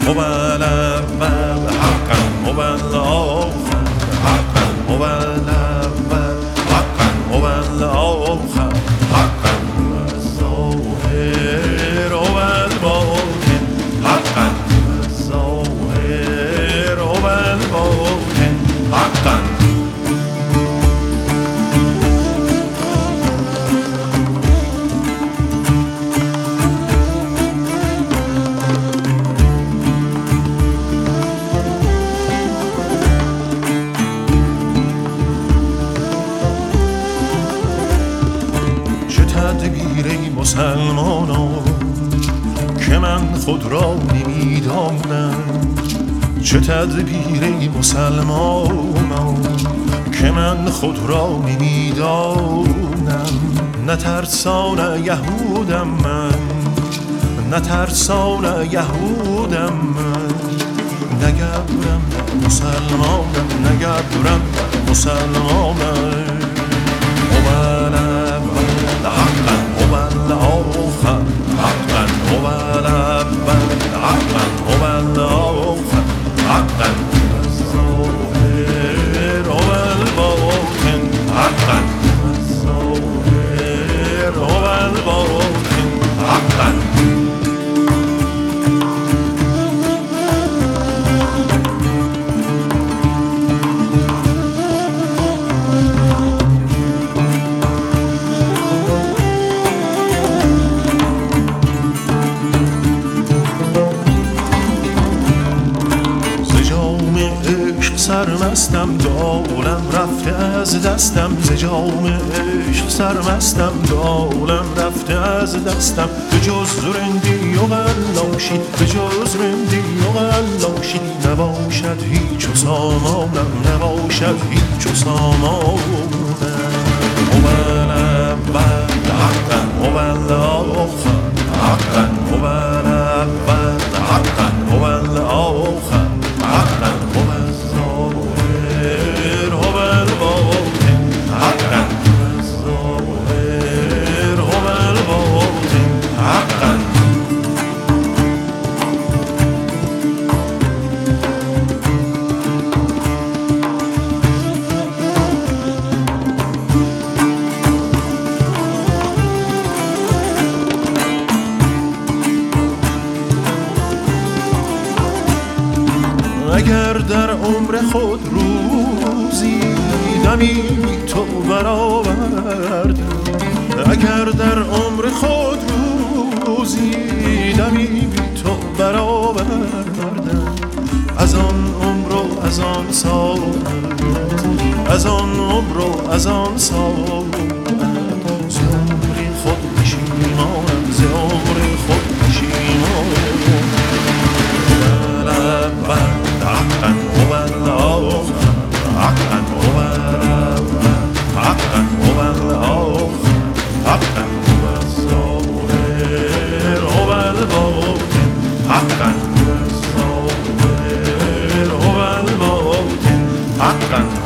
هو الأول حقا هو الآخر حقا هو الأول حقا هو الآخر حقا هو الظاهر هو الباطن حقا هو الظاهر هو الباطن حقا. تدبیر ای مسلمانان که من خود را نمیدانم، چه تدبیر ای مسلمانان که من خود را نمیدانم. نترسان یهودم من، نترسان یهودم من، نگبرم مسلمانم، نگبرم مسلمانم. حقا هو الآخر حقا هو الأول حقا هو الآخر حقا هو الظاهر هو الباطن حقا هو الظاهر هو الباطن حقا. سرمستم دولم رفته از دستم، ز جام عشق سرمستم دولم رفته از دستم. به جز رندی و غلاشی، به جز رندی و غلاشی نباشد هیچ و سامانم، نباشد هیچ و سامانم. هو الأول حقا هو الآخر حقا هو الأول حقا هو الآخر حقا هو الظاهر هو الباطن حقا هو الظاهر هو الباطن حقا. اگر در عمر خود روزی دمی تو برآوردم، اگر در عمر خود روزی دمی تو برآوردم، از آن عمر و از آن ساعت، از آن عمر و از آن ساعت، ز عمر خود پشیمانم، ز عمر خود پشیمانم. حقا هو الآخر حقا هو الأول حقا هو الآخر حقا هو الظاهر هو الباطن حقا هو الظاهر هو الباطن حقا.